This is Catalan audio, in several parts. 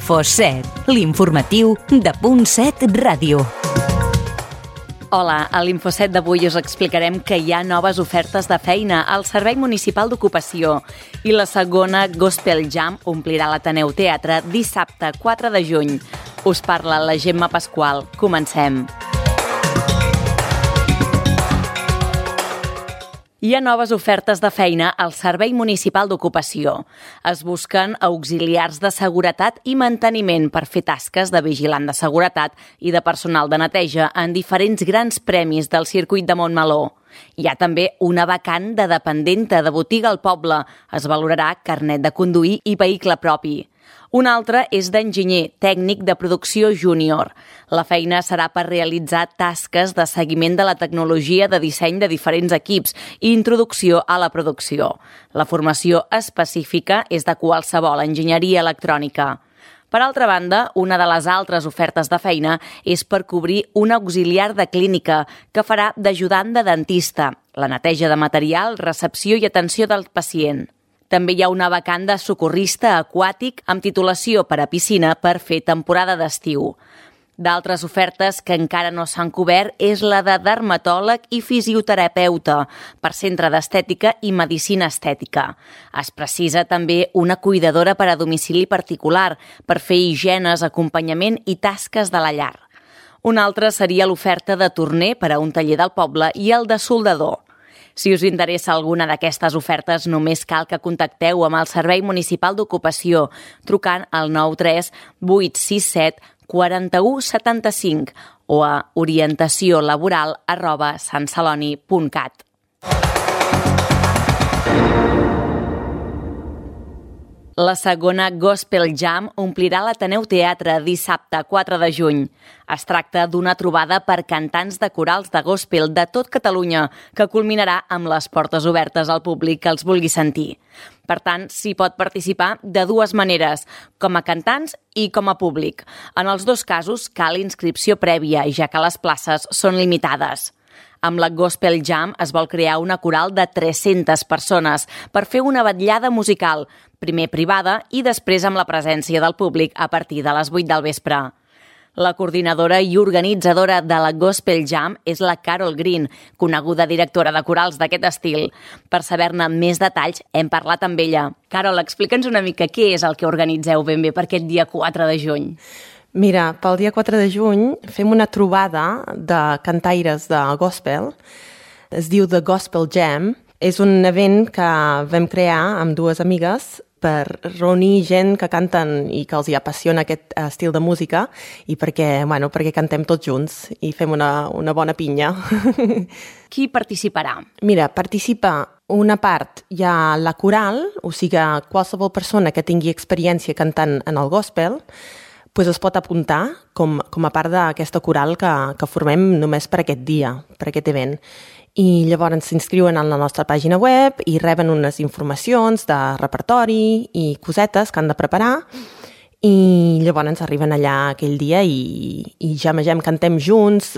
Info7, l'informatiu de Punt 7 Ràdio. Hola, a l'Info7 d'avui us explicarem que hi ha noves ofertes de feina al Servei Municipal d'Ocupació i la segona Gospel Jam omplirà l'Ateneu Teatre dissabte 4 de juny. Us parla la Gemma Pasqual. Comencem. Hi ha noves ofertes de feina al Servei Municipal d'Ocupació. Es busquen auxiliars de seguretat i manteniment per fer tasques de vigilant de seguretat i de personal de neteja en diferents grans premis del circuit de Montmeló. Hi ha també una vacant de dependenta de botiga al poble. Es valorarà carnet de conduir i vehicle propi. Una altra és d'enginyer tècnic de producció júnior. La feina serà per realitzar tasques de seguiment de la tecnologia de disseny de diferents equips i introducció a la producció. La formació específica és de qualsevol enginyeria electrònica. Per altra banda, una de les altres ofertes de feina és per cobrir un auxiliar de clínica que farà d'ajudant de dentista, la neteja de material, recepció i atenció del pacient. També hi ha una vacant de socorrista aquàtic amb titulació per a piscina per fer temporada d'estiu. D'altres ofertes que encara no s'han cobert és la de dermatòleg i fisioterapeuta per centre d'estètica i medicina estètica. Es precisa també una cuidadora per a domicili particular per fer higienes, acompanyament i tasques de la llar. Una altra seria l'oferta de torner per a un taller del poble i el de soldador. Si us interessa alguna d'aquestes ofertes, només cal que contacteu amb el Servei Municipal d'Ocupació trucant al 93 867 41 75 o a orientaciolaboral@santceloni.cat. La segona Gospel Jam omplirà l'Ateneu Teatre dissabte 4 de juny. Es tracta d'una trobada per cantants de corals de gospel de tot Catalunya que culminarà amb les portes obertes al públic que els vulgui sentir. Per tant, s'hi pot participar de dues maneres, com a cantants i com a públic. En els dos casos cal inscripció prèvia, ja que les places són limitades. Amb la Gospel Jam es vol crear una coral de 300 persones per fer una vetllada musical, primer privada i després amb la presència del públic a partir de les 8 del vespre. La coordinadora i organitzadora de la Gospel Jam és la Carol Green, coneguda directora de corals d'aquest estil. Per saber-ne més detalls hem parlat amb ella. Carol, explica'ns una mica què és el que organitzeu ben bé per aquest dia 4 de juny. Mira, pel dia 4 de juny fem una trobada de cantaires de gospel. Es diu The Gospel Jam. És un event que vam crear amb dues amigues per reunir gent que canten i que els hi apassiona aquest estil de música i perquè cantem tots junts i fem una bona pinya. Qui participarà? Mira, participa una part hi ha la coral, o sigui qualsevol persona que tingui experiència cantant en el gospel pues es pot apuntar com a part d'aquesta coral que formem només per aquest dia, per aquest event. I llavors s'inscriuen a la nostra pàgina web i reben unes informacions de repertori i cosetes que han de preparar i llavors arriben allà aquell dia i jamegem, cantem junts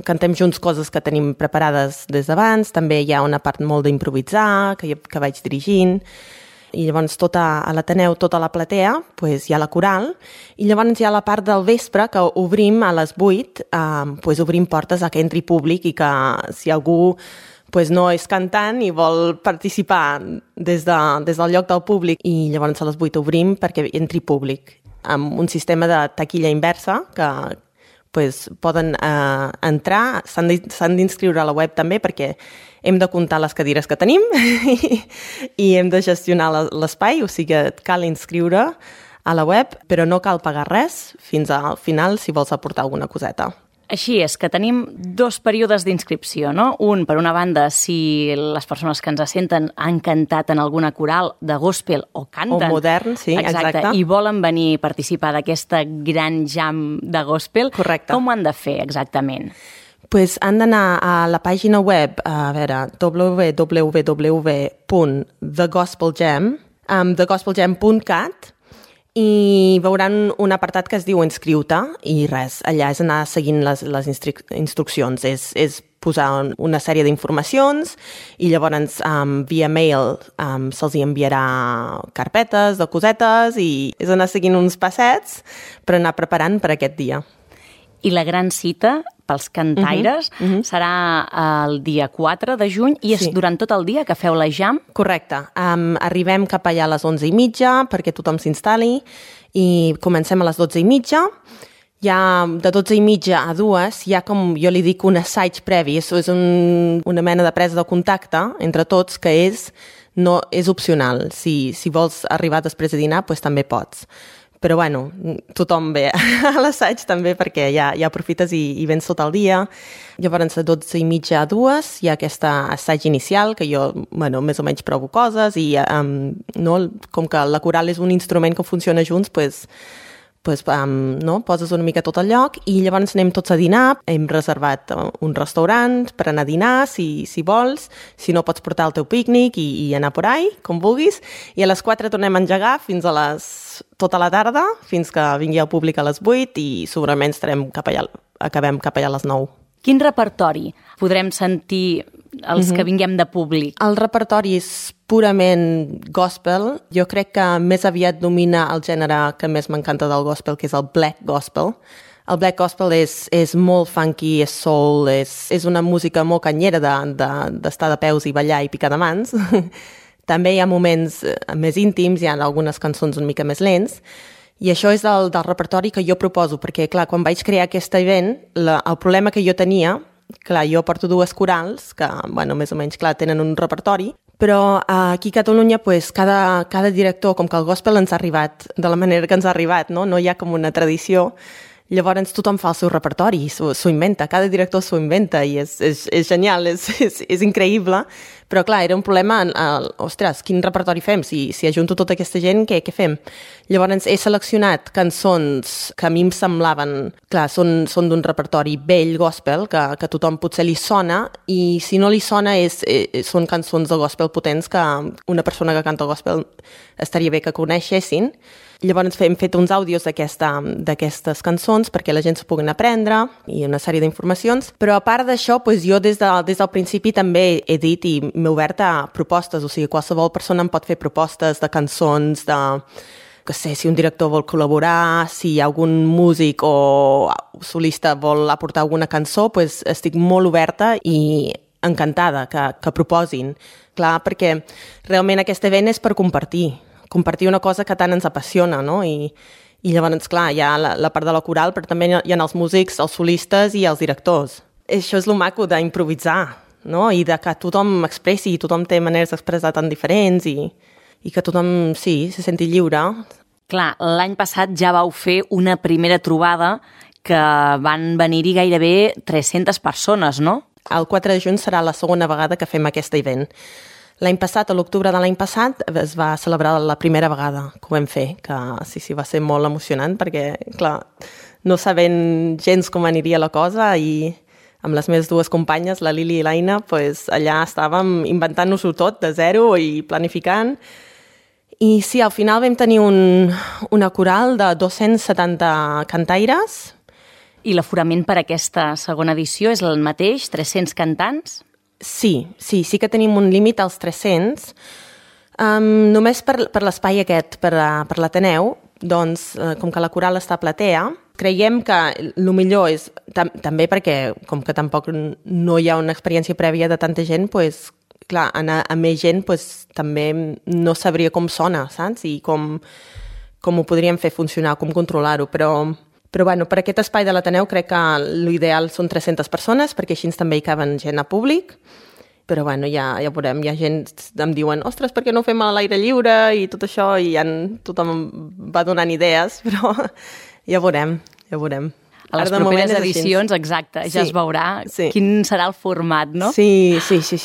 coses que tenim preparades des d'abans. També hi ha una part molt d'improvisar que vaig dirigint. I llavors a l'Ateneu, tota la platea, hi ha la coral, i llavors hi ha la part del vespre que obrim a les 8, obrim portes a que entri públic i que si algú no és cantant i vol participar des del lloc del públic, i llavors a les 8 obrim perquè entri públic, amb un sistema de taquilla inversa que poden entrar, s'han d'inscriure a la web també perquè hem de comptar les cadires que tenim i hem de gestionar l'espai, o sigui que cal inscriure a la web, però no cal pagar res fins al final si vols aportar alguna coseta. Així és, que tenim dos períodes d'inscripció, no? Un, per una banda, si les persones que ens senten han cantat en alguna coral de gospel o canten... O modern, sí, exacte. I volen venir a participar d'aquesta gran jam de gospel. Correcte. Com ho han de fer exactament? Han d'anar a la pàgina web, a veure, www.thegospeljam.cat i veuran un apartat que es diu inscriu-te i res, allà és anar seguint les instruccions, és posar una sèrie d'informacions i llavors via mail se'ls enviarà carpetes de cosetes i és anar seguint uns passets per anar preparant per aquest dia. I la gran cita pels cantaires serà el dia 4 de juny i és durant tot el dia que feu la jam? Correcte. Arribem cap allà a les 11:30 perquè tothom s'instal·li i comencem a les 12:30. Ja de 12:30 a 2 hi ha, com jo li dic, un assaig previ. És una mena de presa de contacte entre tots que és opcional. Si vols arribar després de dinar, doncs també pots. Però bueno, tothom ve a l'assaig també perquè ja aprofites i vens tot el dia. Llavors de 12:30 a 2 hi ha aquest assaig inicial que jo, més o menys provo coses i com que la coral és un instrument que funciona junts, poses una mica tot al lloc i llavors anem tots a dinar. Hem reservat un restaurant per anar a dinar, si vols. Si no, pots portar el teu pícnic i anar por ahí, com vulguis. I a les 4 tornem a engegar fins a tota la tarda, fins que vingui el públic a les 8 i segurament acabem cap allà a les 9. Quin repertori podrem sentir els que vinguem de públic? El repertori és purament gospel. Jo crec que més aviat domina el gènere que més m'encanta del gospel, que és el black gospel. El black gospel és molt funky, és soul, és una música molt canyera d'estar de peus i ballar i picar de mans. També hi ha moments més íntims, hi ha algunes cançons una mica més lents, i això és del repertori que jo proposo, perquè, clar, quan vaig crear aquest event, el problema que jo tenia, clar, jo porto 2 corals, que, més o menys, clar, tenen un repertori, però aquí a Catalunya, cada director, com que el gospel ens ha arribat de la manera que ens ha arribat, no hi ha com una tradició, llavors tothom fa el seu repertori, s'ho inventa, cada director s'ho inventa i és genial, és increïble, però clar, era un problema, ostres, quin repertori fem? Si ajunto tota aquesta gent, què fem? Llavors he seleccionat cançons que a mi em semblaven, clar, són d'un repertori vell gospel, que a tothom potser li sona, i si no li sona són cançons de gospel potents que una persona que canta gospel estaria bé que coneixessin. Llavors hem fet uns àudios d'aquestes cançons perquè la gent s'ho puguin aprendre i una sèrie d'informacions. Però a part d'això, jo des del principi també he dit i m'he obert a propostes. O sigui, qualsevol persona em pot fer propostes de cançons, si un director vol col·laborar, si algun músic o solista vol aportar alguna cançó, estic molt oberta i encantada que proposin. Clar, perquè realment aquest event és per compartir una cosa que tant ens apassiona, no? I llavors, clar, hi ha la part de la coral, però també hi ha els músics, els solistes i els directors. Això és lo maco d'improvisar, no? I que tothom expressi, tothom té maneres d'expressar tan diferents i que tothom, se senti lliure. Clar, l'any passat ja vau fer una primera trobada que van venir-hi gairebé 300 persones, no? El 4 de juny serà la segona vegada que fem aquest event. L'any passat, a l'octubre de l'any passat, es va celebrar la primera vegada que ho vam fer, que sí, va ser molt emocionant perquè, clar, no sabent gens com aniria la cosa i amb les meves 2 companyes, la Lili i l'Aina, allà estàvem inventant-nos-ho tot de zero i planificant. I sí, al final vam tenir una coral de 270 cantaires. I l'aforament per aquesta segona edició és el mateix, 300 cantants? Sí que tenim un límit als 300. Només per l'espai aquest, per l'Ateneu, doncs, com que la coral està a platea, creiem que el millor és, també perquè, com que tampoc no hi ha una experiència prèvia de tanta gent, clar, anar a més gent també no sabria com sona, saps? I com ho podríem fer funcionar, com controlar-ho, però bueno, per aquest espai de l'Ateneu crec que l'ideal són 300 persones, perquè així també hi caben gent a públic, però bueno, ja veurem, hi ha gent que em diuen, ostres, per què no ho fem a l'aire lliure i tot això, i tothom va donant idees, però ja veurem. A les properes edicions, exacte, ja es veurà quin serà el format, no? Sí.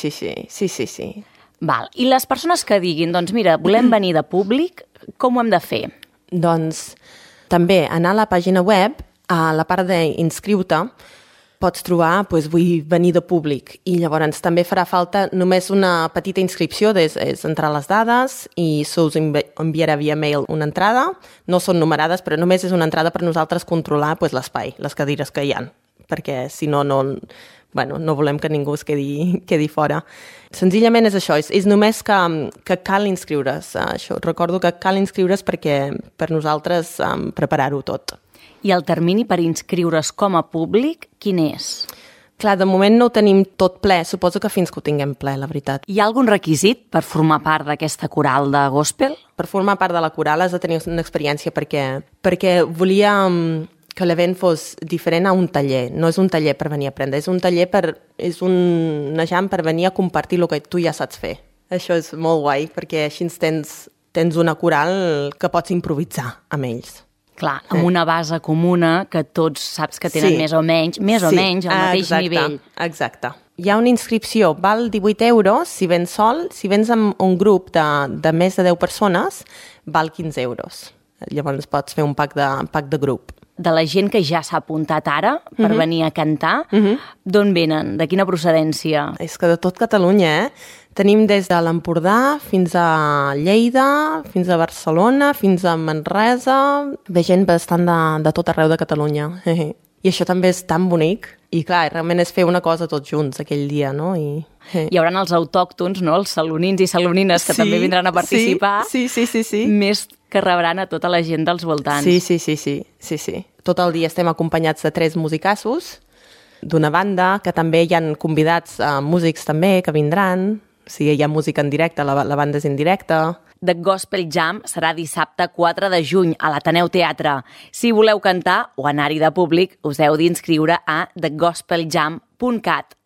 Val. I les persones que diguin, doncs mira, volem venir de públic, com ho hem de fer? Doncs també anar a la pàgina web, a la part d'inscriu-te, pots trobar, doncs vull venir de públic, i llavors també farà falta només una petita inscripció, és entrar les dades i se us enviarà via mail una entrada, no són numerades, però només és una entrada per nosaltres controlar doncs, l'espai, les cadires que hi ha, perquè si no, no volem que ningú es quedi fora. Senzillament és això, és només que cal inscriure's. Això, recordo que cal inscriure's perquè per nosaltres preparar-ho tot. I el termini per inscriure's com a públic, quin és? Clar, de moment no ho tenim tot ple, suposo que fins que ho tinguem ple, la veritat. Hi ha algun requisit per formar part d'aquesta coral de gospel? Per formar part de la coral has de tenir una experiència perquè volia que l'event fos diferent a un taller. No és un taller per venir a aprendre, és un jam per venir a compartir el que tu ja saps fer. Això és molt guai, perquè així tens una coral que pots improvisar amb ells. Clar, amb una base comuna que tots saps que tenen més o menys al mateix nivell. Exacte. Hi ha una inscripció, val 18 euros si vens sol, si vens amb un grup de més de 10 persones, val 15 euros. Llavors pots fer un pack de grup. De la gent que ja s'ha apuntat ara per venir a cantar, d'on venen? De quina procedència? És que de tot Catalunya, Tenim des de l'Empordà fins a Lleida, fins a Barcelona, fins a Manresa, ve gent bastant de tot arreu de Catalunya. I això també és tan bonic. I clar, realment és fer una cosa tots junts aquell dia, no? Hi haurà els autòctons, no? Els salonins i salonines que també vindran a participar. Sí. Més que rebran a tota la gent dels voltants. Sí. Tot el dia estem acompanyats de 3 musicassos d'una banda, que també hi ha convidats músics també que vindran. O sigui, hi ha música en directe, la banda és en directe. The Gospel Jam serà dissabte 4 de juny a l'Ateneu Teatre. Si voleu cantar o anar-hi de públic, us heu d'inscriure a thegospeljam.cat.